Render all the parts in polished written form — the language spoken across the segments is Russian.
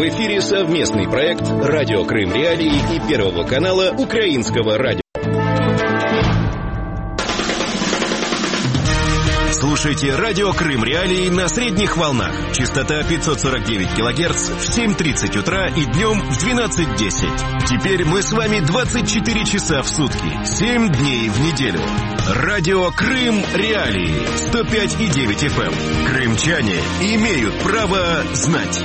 В эфире совместный проект «Радио Крым Реалии» и Первого канала Украинского радио. Слушайте «Радио Крым Реалии» на средних волнах. Частота 549 кГц в 7:30 утра и днем в 12:10. Теперь мы с вами 24 часа в сутки, 7 дней в неделю. «Радио Крым Реалии» 105,9 FM. Крымчане имеют право знать.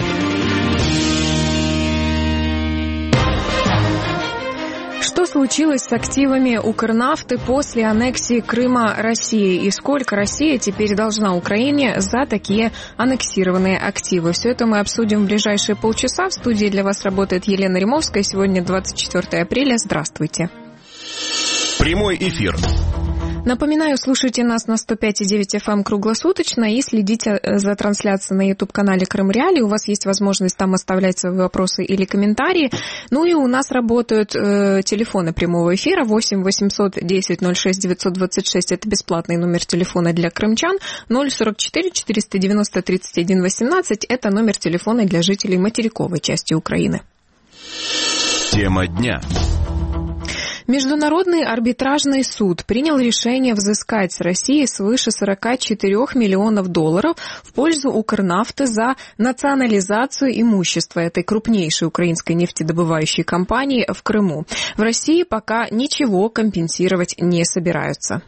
Что случилось с активами Укрнафты после аннексии Крыма Россией? И сколько Россия теперь должна Украине за такие аннексированные активы? Все это мы обсудим в ближайшие полчаса. В студии для вас работает Елена Римовская. Сегодня 24 апреля. Здравствуйте. Прямой эфир. Напоминаю, слушайте нас на 105,9 FM круглосуточно и следите за трансляцией на YouTube-канале Крым Реалии. У вас есть возможность там оставлять свои вопросы или комментарии. Ну и у нас работают телефоны прямого эфира 8 800 10 06 926. Это бесплатный номер телефона для крымчан. 044 490 31 18. Это номер телефона для жителей материковой части Украины. Тема дня. Международный арбитражный суд принял решение взыскать с России свыше 44 миллионов долларов в пользу Укрнафты за национализацию имущества этой крупнейшей украинской нефтедобывающей компании в Крыму. В России пока ничего компенсировать не собираются.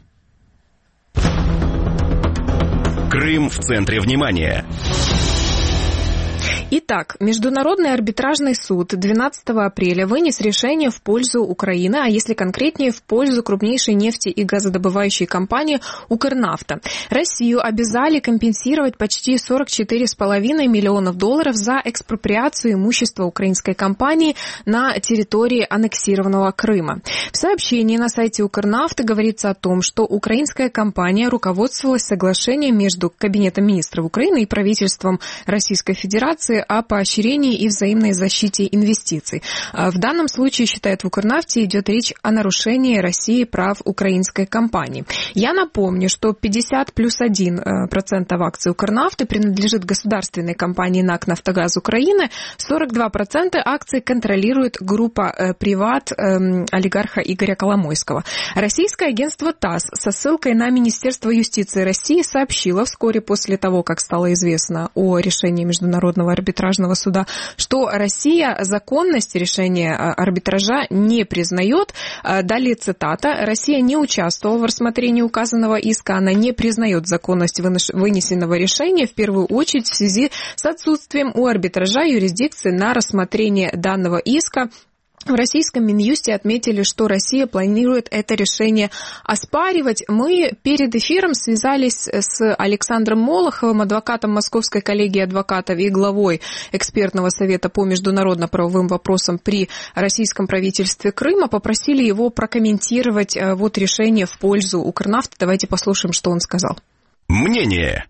Крым в центре внимания. Итак, Международный арбитражный суд 12 апреля вынес решение в пользу Украины, а если конкретнее, в пользу крупнейшей нефти- и газодобывающей компании «Укрнафта». Россию обязали компенсировать почти 44,5 миллионов долларов за экспроприацию имущества украинской компании на территории аннексированного Крыма. В сообщении на сайте «Укрнафты» говорится о том, что украинская компания руководствовалась соглашением между Кабинетом министров Украины и правительством Российской Федерации о поощрении и взаимной защите инвестиций. В данном случае, считает в Укрнафте, идет речь о нарушении России прав украинской компании. Я напомню, что 50+1% акций Укрнафты принадлежит государственной компании НАК «Нафтогаз Украины», 42% акций контролирует группа «Приват» олигарха Игоря Коломойского. Российское агентство ТАСС со ссылкой на Министерство юстиции России сообщило вскоре после того, как стало известно о решении Международного арбитражного суда, что Россия законность решения арбитража не признает. Далее цитата. Россия не участвовала в рассмотрении указанного иска, она не признает законность вынесенного решения, в первую очередь в связи с отсутствием у арбитража юрисдикции на рассмотрение данного иска. В российском Минюсте отметили, что Россия планирует это решение оспаривать. Мы перед эфиром связались с Александром Молоховым, адвокатом Московской коллегии адвокатов и главой экспертного совета по международно-правовым вопросам при российском правительстве Крыма. Попросили его прокомментировать вот решение в пользу Укрнафты. Давайте послушаем, что он сказал. Мнение.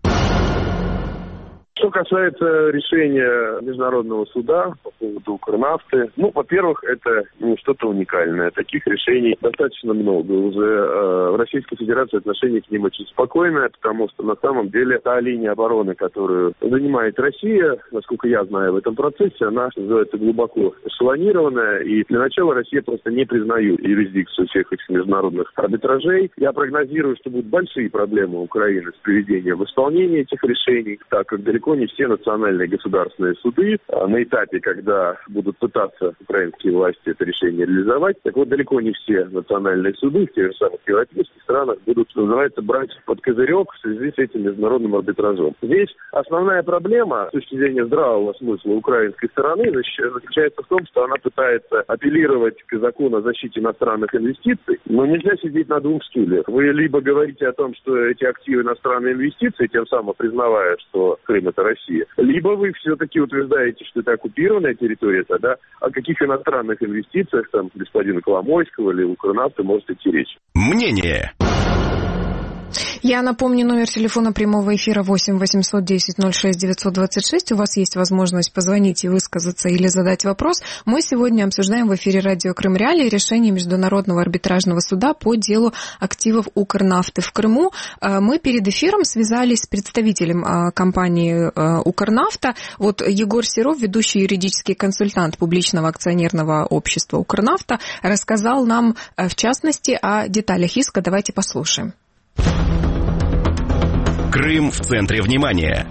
Что касается решения Международного суда по поводу Укрнафты, во-первых, это не что-то уникальное. Таких решений достаточно много. Уже в Российской Федерации отношение к ним очень спокойное, потому что на самом деле та линия обороны, которую занимает Россия, насколько я знаю в этом процессе, она, что называется, глубоко эшелонированная. И для начала Россия просто не признает юрисдикцию всех этих международных арбитражей. Я прогнозирую, что будут большие проблемы Украины с приведением в исполнение этих решений, так как далеко не все национальные государственные суды на этапе, когда будут пытаться украинские власти это решение реализовать, так вот далеко не все национальные суды в тех же самых европейских странах будут, что называется, брать под козырек в связи с этим международным арбитражом. Здесь основная проблема с точки зрения здравого смысла украинской стороны заключается в том, что она пытается апеллировать к закону о защите иностранных инвестиций, но нельзя сидеть на двух стульях. Вы либо говорите о том, что эти активы иностранные инвестиции, тем самым признавая, что Крым это Россия. Либо вы все-таки утверждаете, что это оккупированная территория, тогда о каких иностранных инвестициях там господина Коломойского или Укрнафты может идти речь? Мнение. Я напомню, номер телефона прямого эфира 8 810 06 926. У вас есть возможность позвонить и высказаться или задать вопрос. Мы сегодня обсуждаем в эфире радио Крым Реалии решение Международного арбитражного суда по делу активов Укрнафты в Крыму. Мы перед эфиром связались с представителем компании Укрнафта. Вот Егор Серов, ведущий юридический консультант публичного акционерного общества Укрнафта, рассказал нам, в частности, о деталях иска. Давайте послушаем. Крым в центре внимания.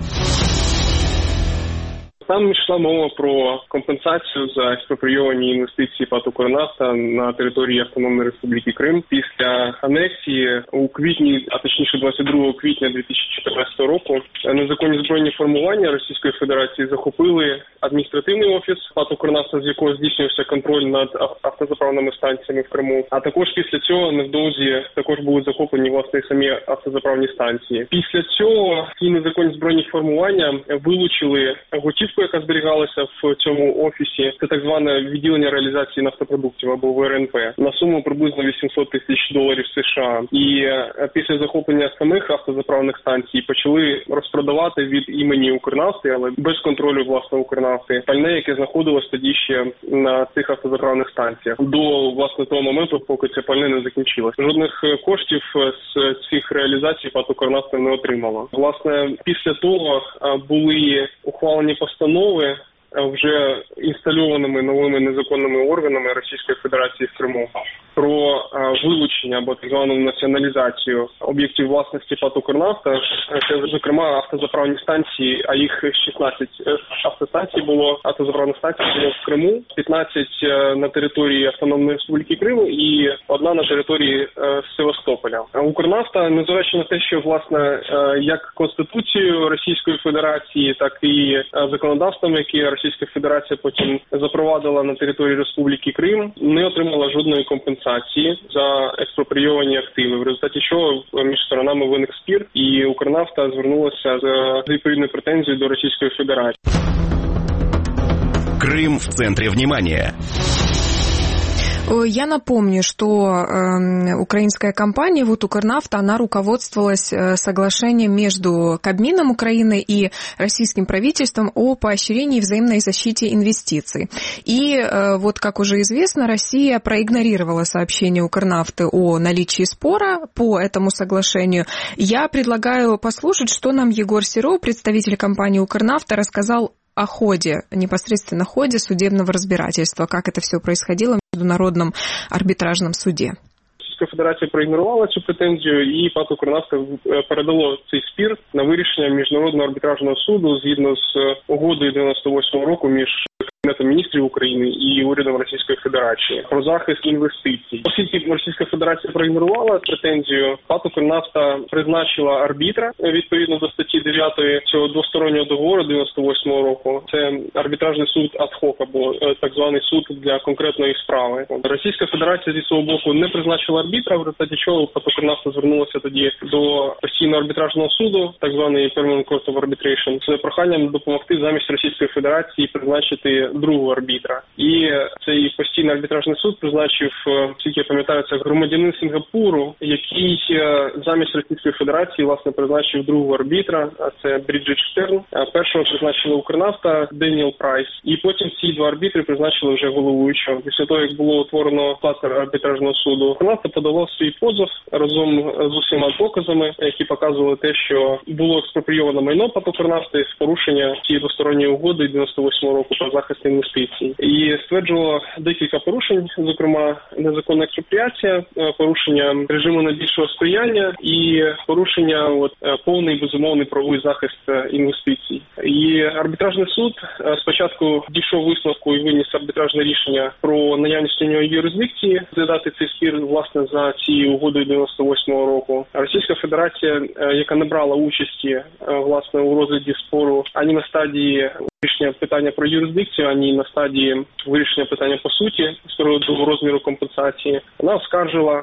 Там йшла мова про компенсацію за експропрійовані інвестиції ПАТ «Укрнафта» на території Автономної Республіки Крим після анексії у квітні, а точніше 22 квітня 2014 року, незаконні збройні формування Російської Федерації захопили адміністративний офіс ПАТ «Укрнафта», з якого здійснювався контроль над автозаправними станціями в Криму. А також після цього невдовзі також були захоплені, власне, самі автозаправні станції. Після цього ці незаконні збройні формування вилучили готівку, яка зберігалася в цьому офісі. Це так зване відділення реалізації нафтопродуктів або ВРНП на суму приблизно $800 тисяч США. І після захоплення самих автозаправних станцій почали розпродавати від імені Укрнафти, але без контролю, власне, Укрнафти, пальне, яке знаходилось тоді ще на цих автозаправних станціях. До, власне, того моменту, поки це пальне не закінчилось. Жодних коштів з цих реалізацій ПАТ «Укрнафта» не отримало. Власне, після того були ухвалені постанови вже інстальованими новими незаконними органами Російської Федерації в Криму про вилучення або так звану націоналізацію об'єктів власності ПАТ «Укрнафта». Це, зокрема, автозаправні станції, а їх 16 автозаправних станцій було в Криму, 15 на території Автономної Республіки Крим і одна на території Севастополя. «Укрнафта», незважаючи на те, що, власне, як Конституцією Російської Федерації, так і законодавством, яке Російська Федерація потім запровадила на території Республіки Крим, не отримала жодної компенсації за експропрійовані активи, в результаті чого між сторонами виник спір, і Укрнафта звернулася з відповідною претензією до Російської Федерації. Крым в центре внимания. Я напомню, что украинская компания вот Укрнафта, она руководствовалась соглашением между Кабмином Украины и российским правительством о поощрении взаимной защите инвестиций. И вот, как уже известно, Россия проигнорировала сообщение Укрнафты о наличии спора по этому соглашению. Я предлагаю послушать, что нам Егор Серов, представитель компании Укрнафта, рассказал о ходе, непосредственно ходе судебного разбирательства, как это все происходило в Международном арбитражном суде. Російська Федерація проігнорувала цю претензію, і ПАТ «Укрнафта» передало цей спір на вирішення Міжнародного арбітражного суду згідно з угодою 98-го року між Кабінетом міністрів України і урядом Російської Федерації про захист інвестицій. Оскільки Російська Федерація проігнорувала претензію, ПАТ «Укрнафта» призначила арбітра відповідно до статті 9 цього двостороннього договору 98-го року. Це арбітражний суд ад-хок або так званий суд для конкретної справи. Російська Федерація зі свого боку не призначила арбітра, в результаті чого ПАТ «Укрнафта» звернулася тоді до постійного арбітражного суду, так званий Permanent Court of Arbitration, з проханням допомогти замість Російської Федерації призначити другого арбітра. І цей постійний арбітражний суд призначив, скільки я пам'ятаю, це громадянин Сінгапуру, який замість Російської Федерації, власне, призначив другого арбітра, а це Бріджит Штерн. Першого призначила Укрнафта, Деніел Прайс. І потім ці два арбітри призначили вже головуючого. Після того, як було утворено склад арбітражного суду, Укрнафта подала свій позов разом з усіма доказами, які показували те, що було експропрійовано майно ПАТ «Укрнафти з порушення цієї двосторонньої угоди 98 року про захист інвестицій. І стверджувало декілька порушень, зокрема незаконна експропріація, порушення режиму найбільшого сприяння і порушення повний безумовний правовий захист інвестицій. І арбітражний суд спочатку дійшов висновку і виніс арбітражне рішення про наявність у нього юрисдикції, задати цей спір, власне, за цією угодою 98-го року. Російська Федерація, яка не брала участі, власне, у розгляді спору ані на стадії вирішення питання про юрисдикцію, ані на стадії вирішення питання по суті з приводу розміру компенсації, вона оскаржила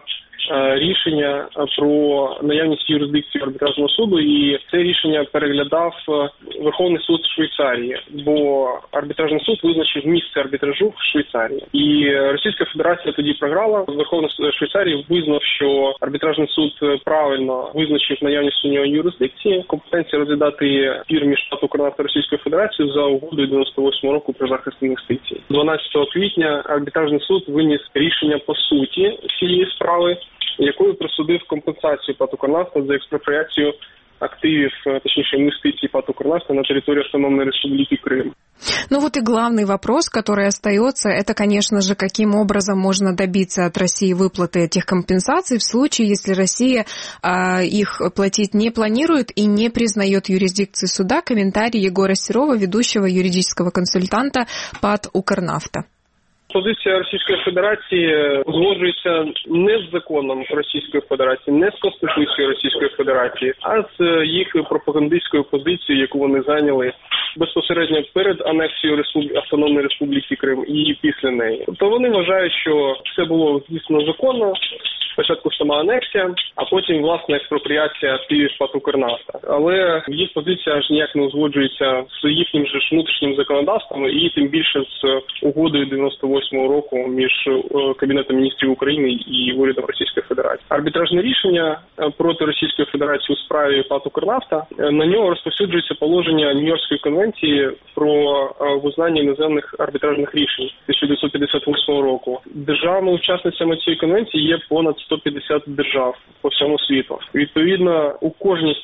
рішення про наявність юрисдикції арбітражного суду, і це рішення переглядав Верховний суд Швейцарії, бо арбітражний суд визначив місце арбітражу в Швейцарії. І Російська Федерація тоді програла. Верховний суд Швейцарії визнав, що арбітражний суд правильно визначив наявність у нього юрисдикції, компетенції розглядати спір між штатом Укрнафта та Російською Федерацією за угодою 98 року про захист інвестицій. 12 квітня арбітражний суд виніс рішення по суті цієї справи, якою присудив компенсацію ПАТ «Укрнафта» за експропріацію активів, точнее, инвестиций ПАТ «Укрнафта» на территории Автономной Республики Крым. Ну вот и главный вопрос, который остается, это, конечно же, каким образом можно добиться от России выплаты этих компенсаций в случае, если Россия их платить не планирует и не признает юрисдикции суда. Комментарий Егора Серова, ведущего юридического консультанта ПАТ «Укрнафта». Позиція Російської Федерації узгоджується не з законом Російської Федерації, не з Конституцією Російської Федерації, а з їх пропагандистською позицією, яку вони зайняли безпосередньо перед анексією Автономної Республіки Крим і після неї. Тобто вони вважають, що все було, звісно, законно, спочатку сама анексія, а потім, власне, експропріація активів ПАТ «Укрнафта». Але їх позиція аж ніяк не узгоджується з їхнім же внутрішнім законодавством і тим більше з угодою 98-го року між Кабінетом міністрів України і урядом Російської Федерації. Арбітражне рішення проти Російської Федерації у справі ПАТ «Укрнафта», на нього розповсюджується положення Нью-Йоркської конвенції про визнання іноземних арбітражних рішень 1958 року. Державами учасницями цієї конвенції є понад 150 держав по всьому світу. Відповідно, у кожній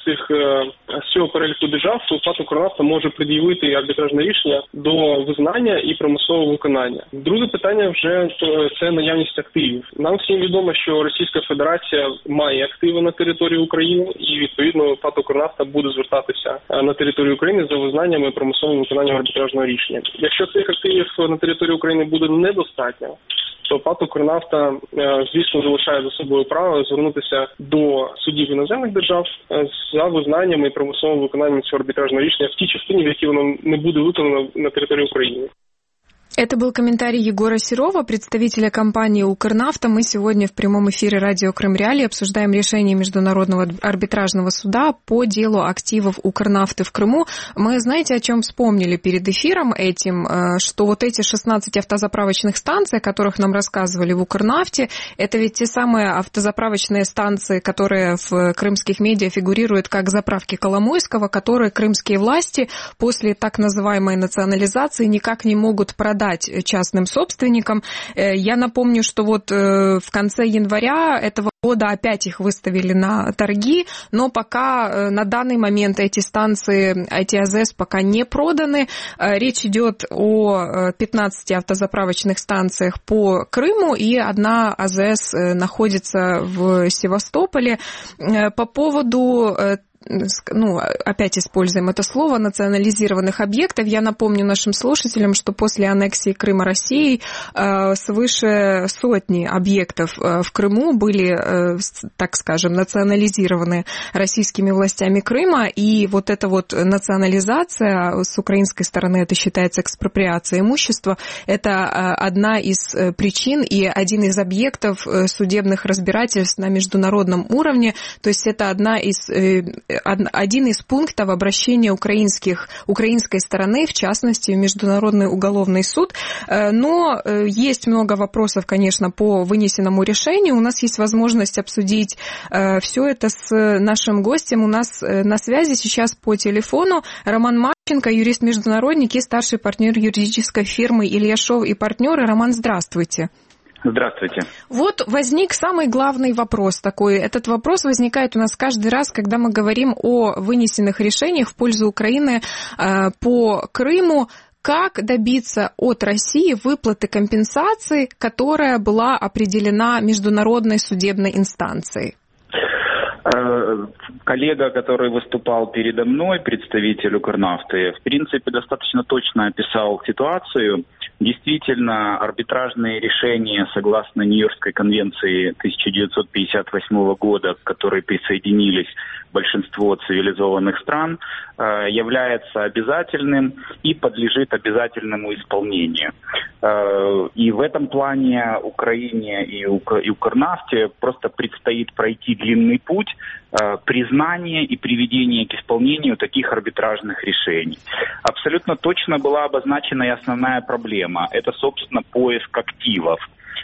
з цього переліку держав ПАТ «Укрнафта» може пред'явити арбітражне рішення до визнання і примусового виконання. Друге питання вже це наявність активів. Нам всім відомо, що Російська Федерація має активи на території України і, відповідно, ПАТ «Укрнафта» буде звертатися на територію України за визнанням і примусовим виконанням арбітражного рішення. Якщо цих активів на території України буде недостатньо, то ПАТ «Укрнафта», звісно, залишає за собою право звернутися до судів іноземних держав за визнанням і примусовим виконанням цього арбітражного рішення в тій частині, в якій воно не буде виконано на території України. Это был комментарий Егора Серова, представителя компании «Укрнафта». Мы сегодня в прямом эфире радио «Крым Реалии» обсуждаем решение Международного арбитражного суда по делу активов «Укрнафты» в Крыму. Мы, знаете, о чем вспомнили перед эфиром этим, что вот эти 16 автозаправочных станций, о которых нам рассказывали в «Укрнафте», это ведь те самые автозаправочные станции, которые в крымских медиа фигурируют как заправки Коломойского, которые крымские власти после так называемой национализации никак не могут продать частным собственникам. Я напомню, что вот в конце января этого года опять их выставили на торги, но пока на данный момент эти станции, эти АЗС пока не проданы. Речь идет о 15 автозаправочных станциях по Крыму, и одна АЗС находится в Севастополе. По поводу опять используем это слово, национализированных объектов. Я напомню нашим слушателям, что после аннексии Крыма Россией свыше сотни объектов в Крыму были, так скажем, национализированы российскими властями Крыма, и вот эта вот национализация с украинской стороны, это считается экспроприацией имущества, это одна из причин и один из объектов судебных разбирательств на международном уровне, то есть это один из пунктов обращения украинской стороны, в частности, в Международный уголовный суд. Но есть много вопросов, конечно, по вынесенному решению. У нас есть возможность обсудить все это с нашим гостем. У нас на связи сейчас по телефону Роман Марченко, юрист-международник и старший партнер юридической фирмы Ильяшов и партнеры. Роман, здравствуйте. Здравствуйте. Вот возник самый главный вопрос такой. Этот вопрос возникает у нас каждый раз, когда мы говорим о вынесенных решениях в пользу Украины по Крыму. Как добиться от России выплаты компенсации, которая была определена международной судебной инстанцией? Коллега, который выступал передо мной, представитель «Укрнафты», в принципе, достаточно точно описал ситуацию. Действительно, арбитражные решения, согласно Нью-Йоркской конвенции 1958 года, к которой присоединились большинство цивилизованных стран, является обязательным и подлежит обязательному исполнению. И в этом плане Украине и Укрнафте просто предстоит пройти длинный путь признания и приведения к исполнению таких арбитражных решений. Абсолютно точно была обозначена и основная проблема. Это, собственно, поиск активов.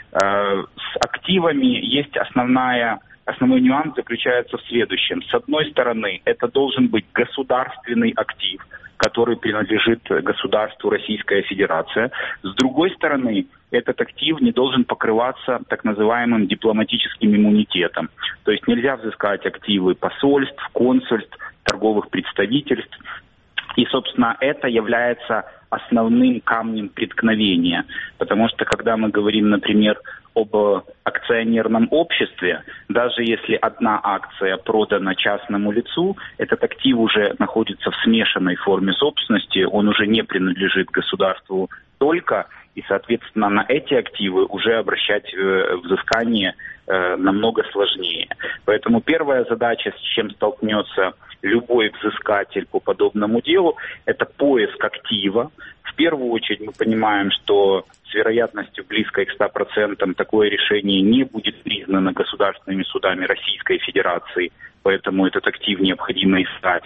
С активами есть основной нюанс заключается в следующем. С одной стороны, это должен быть государственный актив, который принадлежит государству Российская Федерация. С другой стороны, этот актив не должен покрываться так называемым дипломатическим иммунитетом. То есть нельзя взыскать активы посольств, консульств, торговых представительств. И, собственно, это является основным камнем преткновения. Потому что, когда мы говорим, например, об акционерном обществе, даже если одна акция продана частному лицу, этот актив уже находится в смешанной форме собственности, он уже не принадлежит государству только, и, соответственно, на эти активы уже обращать взыскание намного сложнее. Поэтому первая задача, с чем столкнется любой взыскатель по подобному делу, это поиск актива. В первую очередь мы понимаем, что с вероятностью близкой к 100% такое решение не будет признано государственными судами Российской Федерации, поэтому этот актив необходимо искать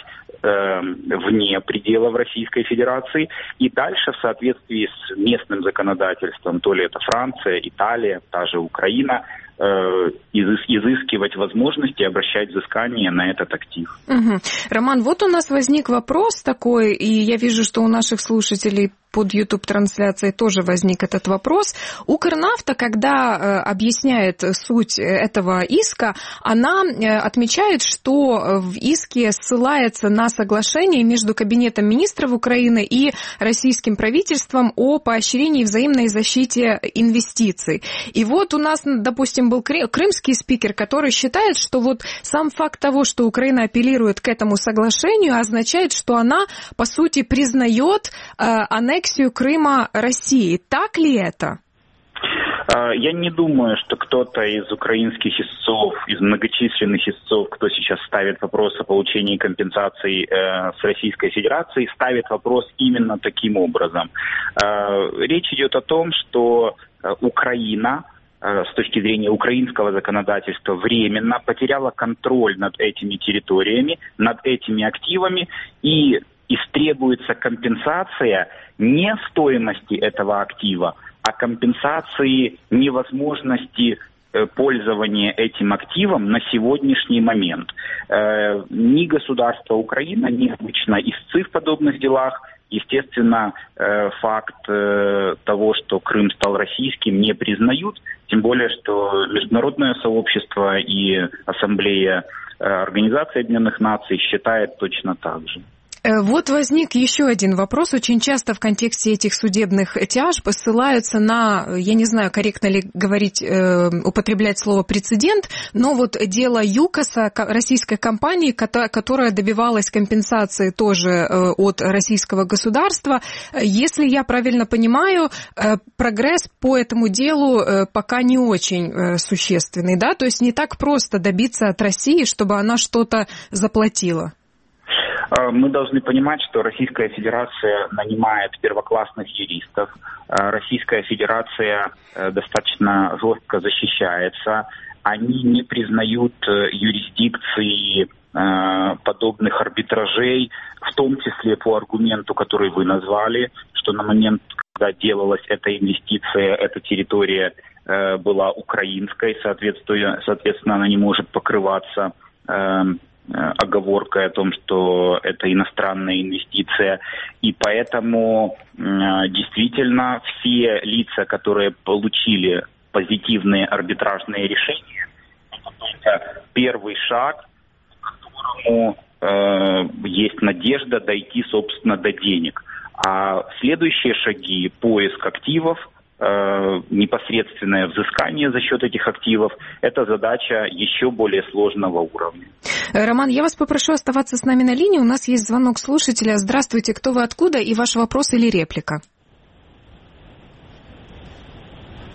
вне пределов Российской Федерации. И дальше в соответствии с местным законодательством, то ли это Франция, Италия, та же Украина, изыскивать возможности обращать взыскание на этот актив. Угу. Роман, вот у нас возник вопрос такой, и я вижу, что у наших слушателей под YouTube-трансляцией тоже возник этот вопрос. Укрнафта, когда объясняет суть этого иска, она отмечает, что в иске ссылается на соглашение между Кабинетом министров Украины и российским правительством о поощрении и взаимной защите инвестиций. И вот у нас, допустим, был крымский спикер, который считает, что вот сам факт того, что Украина апеллирует к этому соглашению, означает, что она, по сути, признает аннексию Крыма России. Так ли это? Я не думаю, что кто-то из украинских истцов, из многочисленных истцов, кто сейчас ставит вопрос о получении компенсаций с Российской Федерацией, ставит вопрос именно таким образом. Речь идет о том, что Украина с точки зрения украинского законодательства временно потеряла контроль над этими территориями, над этими активами, и истребуется компенсация не стоимости этого актива, а компенсации невозможности пользования этим активом на сегодняшний момент. Ни государство Украина, ни обычно истцы в подобных делах, естественно, факт того, что Крым стал российским, не признают, тем более, что международное сообщество и Ассамблея Организации Объединенных Наций считает точно так же. Вот возник еще один вопрос. Очень часто в контексте этих судебных тяжб ссылаются на, я не знаю, корректно ли говорить, употреблять слово «прецедент», но вот дело ЮКОСа, российской компании, которая добивалась компенсации тоже от российского государства. Если я правильно понимаю, прогресс по этому делу пока не очень существенный, да? То есть не так просто добиться от России, чтобы она что-то заплатила. Мы должны понимать, что Российская Федерация нанимает первоклассных юристов. Российская Федерация достаточно жестко защищается. Они не признают юрисдикции подобных арбитражей, в том числе по аргументу, который вы назвали, что на момент, когда делалась эта инвестиция, эта территория была украинской, соответственно, она не может покрываться оговоркой о том, что это иностранная инвестиция. И поэтому действительно все лица, которые получили позитивные арбитражные решения, это первый шаг, к которому есть надежда дойти, собственно, до денег. А следующие шаги, поиск активов, непосредственное взыскание за счет этих активов, это задача еще более сложного уровня. Роман, я вас попрошу оставаться с нами на линии. У нас есть звонок слушателя. Здравствуйте, кто вы, откуда, и ваш вопрос или реплика?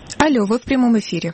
Алло, вы в прямом эфире.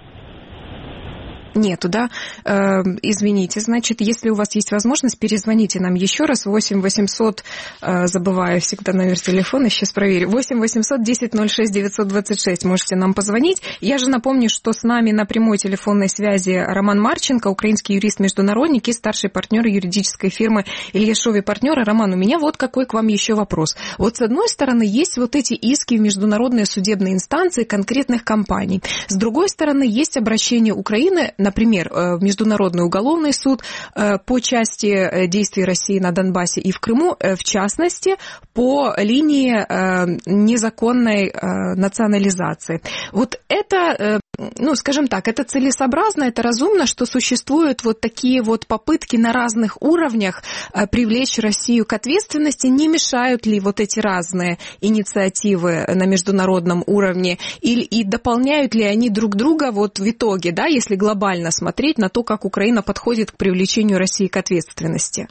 Нету, да? Извините, значит, если у вас есть возможность, перезвоните нам еще раз. 8 800, забываю всегда номер телефона, сейчас проверю. 8 800 10 06 926 можете нам позвонить. Я же напомню, что с нами на прямой телефонной связи Роман Марченко, украинский юрист-международник и старший партнер юридической фирмы Илья Шов и партнеры. Роман, у меня вот какой к вам еще вопрос. Вот с одной стороны, есть вот эти иски в международные судебные инстанции конкретных компаний. С другой стороны, есть обращение Украины, например, в Международный уголовный суд по части действий России на Донбассе и в Крыму, в частности, по линии незаконной национализации. Вот это, ну, скажем так, это целесообразно, это разумно, что существуют вот такие вот попытки на разных уровнях привлечь Россию к ответственности. Не мешают ли вот эти разные инициативы на международном уровне и дополняют ли они друг друга вот в итоге, да, если глобально смотреть на то, как Украина подходит к привлечению России к ответственности?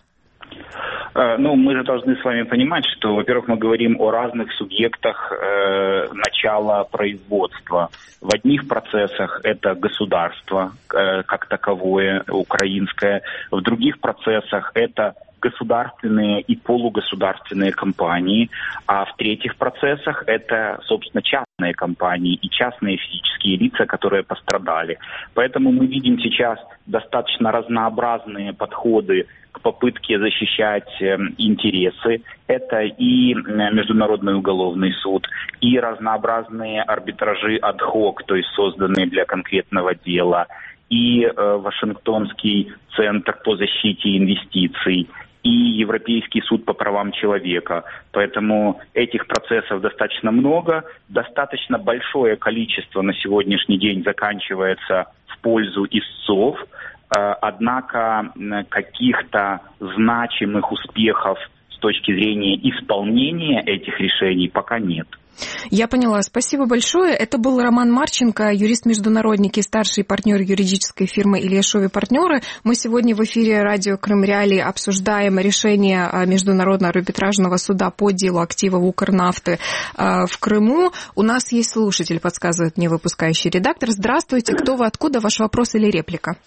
Ну, мы же должны с вами понимать, что, во-первых, мы говорим о разных субъектах начала производства. В одних процессах это государство как таковое, украинское, в других процессах это государственные и полугосударственные компании, а в третьих процессах это, собственно, частные компании и частные физические лица, которые пострадали. Поэтому мы видим сейчас достаточно разнообразные подходы к попытке защищать интересы. Это и Международный уголовный суд, и разнообразные арбитражи ad-hoc, то есть созданные для конкретного дела, и Вашингтонский центр по защите инвестиций, и Европейский суд по правам человека. Поэтому этих процессов достаточно много. Достаточно большое количество на сегодняшний день заканчивается в пользу истцов. Однако каких-то значимых успехов с точки зрения исполнения этих решений пока нет. Я поняла. Спасибо большое. Это был Роман Марченко, юрист-международник и старший партнер юридической фирмы Илья Шов и партнеры. Мы сегодня в эфире радио Крым Реалии обсуждаем решение Международного арбитражного суда по делу активов Укрнафты в Крыму. У нас есть слушатель, подсказывает мне выпускающий редактор. Здравствуйте. Кто вы, откуда? Ваш вопрос или реплика?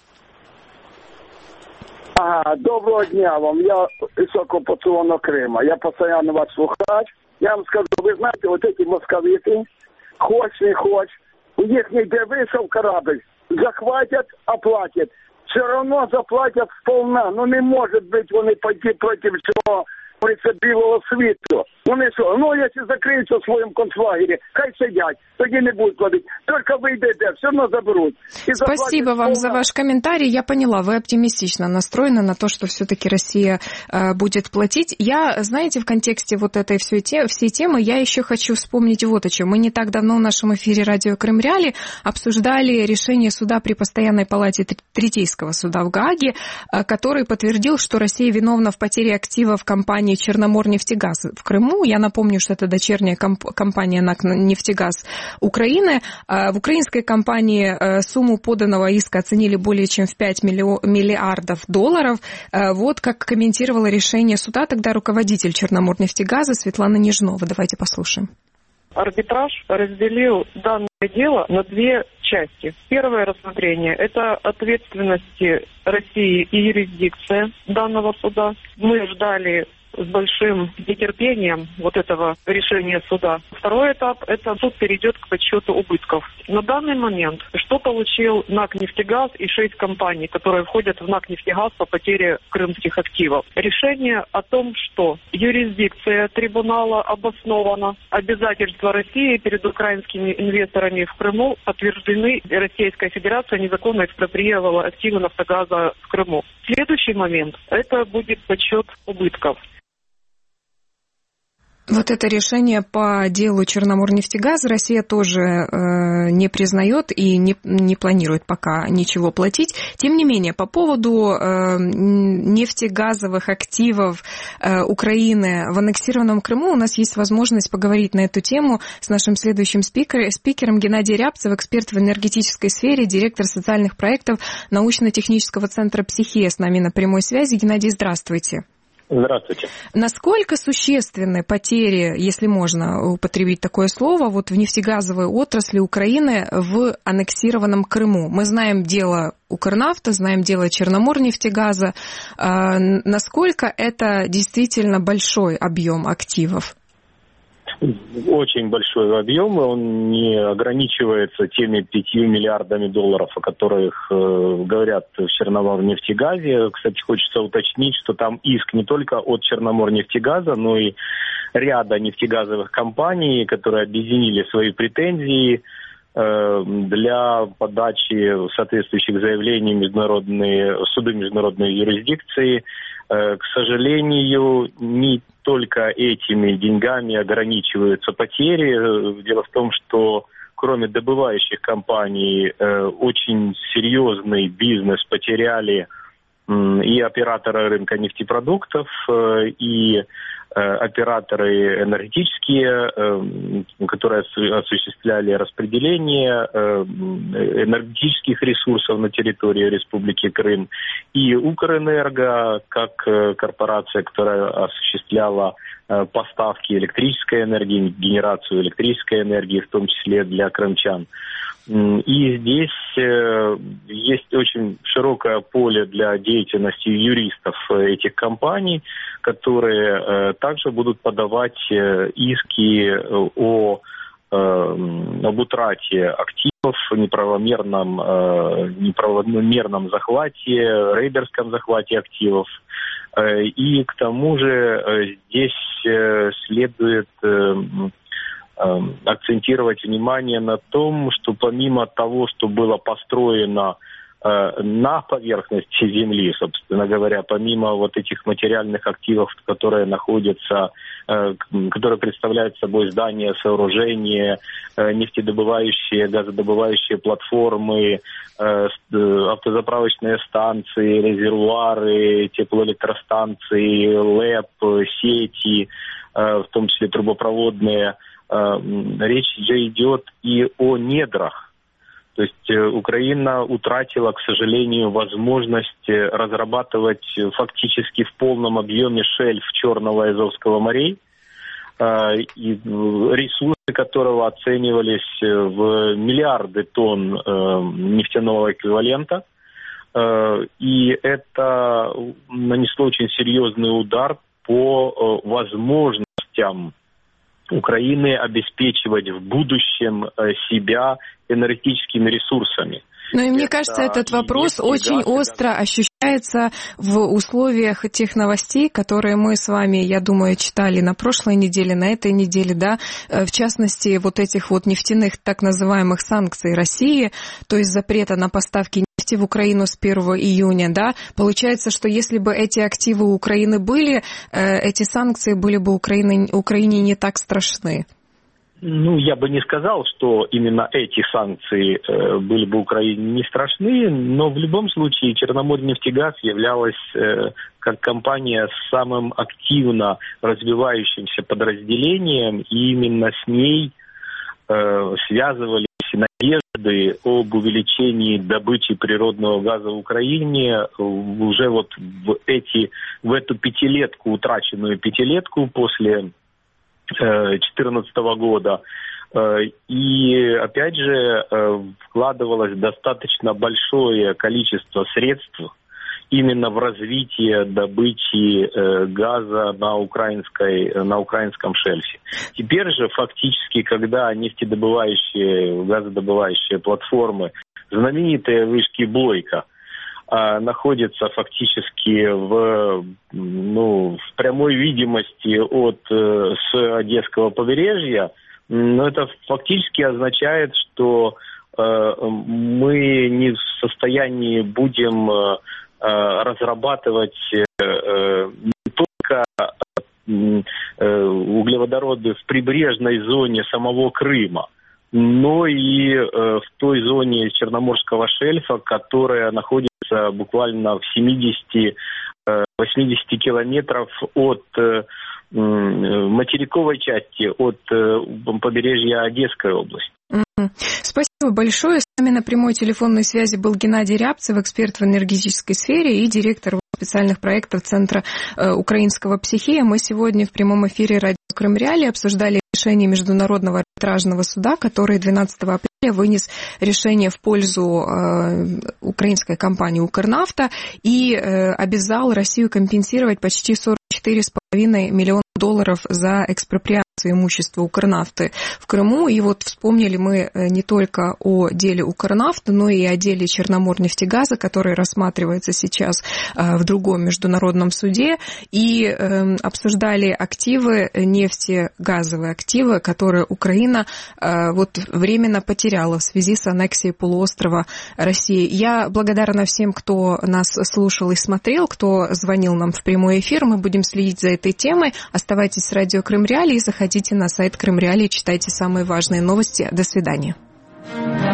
Доброго дня вам. Я из оккупационного Крыма. Я постоянно вас слухаю. Я вам скажу, вы знаете, вот эти московиты, хочешь не хочешь, у них нигде вышел корабль, захватят, оплатят. Все равно заплатят сполна. Ну не может быть, вони пойти против всего, говорится, білого світу. Вони що, ну якщо закриються в своєму концлагері, хай сидять, тоді не будуть платити. Только выйдете, все равно заберут. Спасибо вам за ваш комментарий. Я поняла, вы оптимистично настроены на то, что все-таки Россия будет платить. Я, знаете, в контексте вот этой всей темы, я еще хочу вспомнить вот о чем. Мы не так давно в нашем эфире радио Крым Реалии обсуждали решение суда при постоянной палате Третейского суда в Гааге, который подтвердил, что Россия виновна в потере активов компании «Черноморнефтегаз» в Крыму. Я напомню, что это дочерняя компания НАК «Нефтегаз» Украины. В украинской компании сумму поданного иска оценили более чем в 5 миллиардов долларов. Вот как комментировала решение суда тогда руководитель «Черноморнефтегаза» Светлана Нежнова. Давайте послушаем. Арбитраж разделил данное дело на две части. Первое рассмотрение – это ответственности России и юрисдикция данного суда. Мы ждали с большим нетерпением вот этого решения суда. Второй этап – это суд перейдет к подсчету убытков. На данный момент что получил НАК «Нефтегаз» и 6 компаний, которые входят в НАК «Нефтегаз» по потере крымских активов? Решение о том, что юрисдикция трибунала обоснована, обязательства России перед украинскими инвесторами в Крыму подтверждены, Российская Федерация незаконно экспроприировала активы «Нафтогаза» в Крыму. Следующий момент – это будет подсчет убытков. Вот это решение по делу Черноморнефтегаза Россия тоже не признает и не планирует пока ничего платить. Тем не менее, по поводу нефтегазовых активов Украины в аннексированном Крыму у нас есть возможность поговорить на эту тему с нашим следующим спикером Геннадий Рябцев, эксперт в энергетической сфере, директор социальных проектов научно-технического центра «Психея» с нами на прямой связи. Геннадий, здравствуйте. Здравствуйте. Насколько существенны потери, если можно употребить такое слово, вот в нефтегазовой отрасли Украины в аннексированном Крыму? Мы знаем дело Укрнафта, знаем дело Черноморнефтегаза. Насколько это действительно большой объем активов? Очень большой объем, он не ограничивается теми 5 миллиардами долларов, о которых говорят в Черноморнефтегазе. Кстати, хочется уточнить, что там иск не только от Черноморнефтегаза, но и ряда нефтегазовых компаний, которые объединили свои претензии для подачи соответствующих заявлений в суды международной юрисдикции. К сожалению, не только этими деньгами ограничиваются потери. Дело в том, что кроме добывающих компаний очень серьезный бизнес потеряли и операторы рынка нефтепродуктов, и операторы энергетические, которые осуществляли распределение энергетических ресурсов на территории Республики Крым, и Укрэнерго, как корпорация, которая осуществляла поставки электрической энергии, генерацию электрической энергии, в том числе для крымчан. И здесь есть очень широкое поле для деятельности юристов этих компаний, которые также будут подавать иски об утрате активов, неправомерном захвате, рейдерском захвате активов. И к тому же здесь следует акцентировать внимание на том, что помимо того, что было построено на поверхности земли, собственно говоря, помимо вот этих материальных активов, которые находятся, которые представляют собой здания, сооружения, нефтедобывающие, газодобывающие платформы, автозаправочные станции, резервуары, теплоэлектростанции, ЛЭП, сети, в том числе трубопроводные, речь же идет и о недрах. То есть Украина утратила, к сожалению, возможность разрабатывать фактически в полном объеме шельф Черного и Азовского морей, и ресурсы которого оценивались в миллиарды тонн нефтяного эквивалента. И это нанесло очень серьезный удар по возможностям Украины обеспечивать в будущем себя энергетическими ресурсами. Ну и мне кажется, этот вопрос очень остро ощущается в условиях тех новостей, которые мы с вами, я думаю, читали на прошлой неделе, на этой неделе, да, в частности, вот этих вот нефтяных так называемых санкций России, то есть запрета на поставки нефти в Украину с 1 июня, да, получается, что если бы эти активы у Украины были, эти санкции были бы Украине не так страшны. Ну, я бы не сказал, что именно эти санкции были бы Украине не страшны, но в любом случае Черноморнефтегаз являлась как компания с самым активно развивающимся подразделением, и именно с ней связывались надежды об увеличении добычи природного газа в Украине уже вот в эту пятилетку, утраченную пятилетку после 2014 года. И, опять же, вкладывалось достаточно большое количество средств именно в развитие добычи газа на украинском шельфе. Теперь же, фактически, когда нефтедобывающие, газодобывающие платформы, знаменитые вышки Бойко, находится фактически в прямой видимости с Одесского побережья, но это фактически означает, что мы не в состоянии будем разрабатывать не только углеводороды в прибрежной зоне самого Крыма, но и в той зоне Черноморского шельфа, которая находится буквально в 70-80 километров от материковой части, от побережья Одесской области. Спасибо большое. С нами на прямой телефонной связи был Геннадий Рябцев, эксперт в энергетической сфере и директор специальных проектов Центра украинского психея. Мы сегодня в прямом эфире радио Крым Реалии обсуждали решение Международного арбитражного суда, который 12 апреля вынес решение в пользу украинской компании «Укрнафта» и обязал Россию компенсировать почти 44,5 миллиона долларов за экспроприацию имущества Укрнафты в Крыму. И вот вспомнили мы не только о деле Укрнафты, но и о деле Черноморнефтегаза, который рассматривается сейчас в другом международном суде, и обсуждали активы, нефтегазовые активы, которые Украина вот временно потеряла в связи с аннексией полуострова России. Я благодарна всем, кто нас слушал и смотрел, кто звонил нам в прямой эфир. Мы будем следить за этой темой. Оставайтесь с радио Крым Реалии и заходите на сайт Крым Реалии, читайте самые важные новости. До свидания.